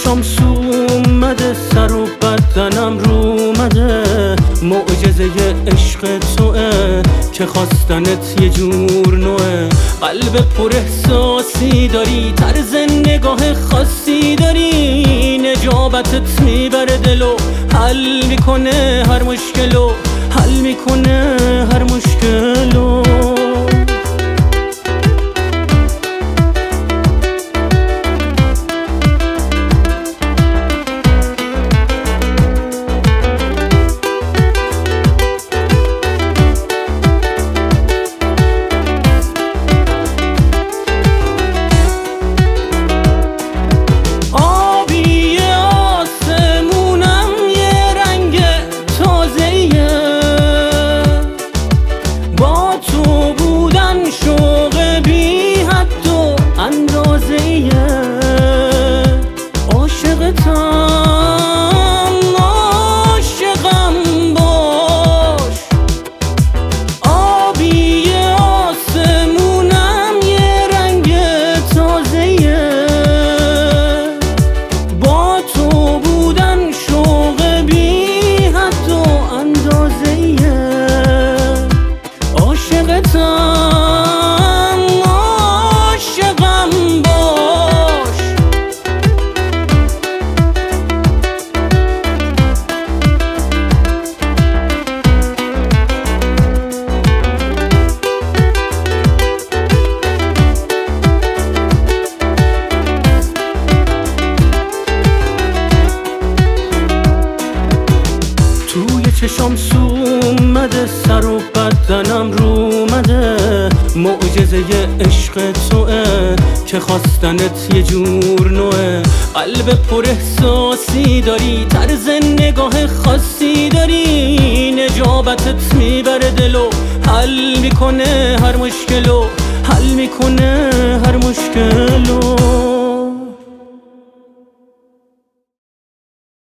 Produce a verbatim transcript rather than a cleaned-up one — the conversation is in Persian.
چشام سو اومده، سر و بدنم رو اومده، معجزه عشق توئه که خواستنت یه جور نوعه. قلب پر احساسی داری، طرز نگاه خاصی داری، نجابتت میبره دلو، حل میکنه هر مشکلو، حل میکنه هر مشکلو. چشام سو اومده، سر و بدنم رو اومده، معجزه عشق توئه که خواستنت یه جور نوعه. قلب پر احساسی داری، طرز نگاه خاصی داری، نجابتت میبره دلو، حل میکنه هر مشکلو، حل میکنه هر مشکلو.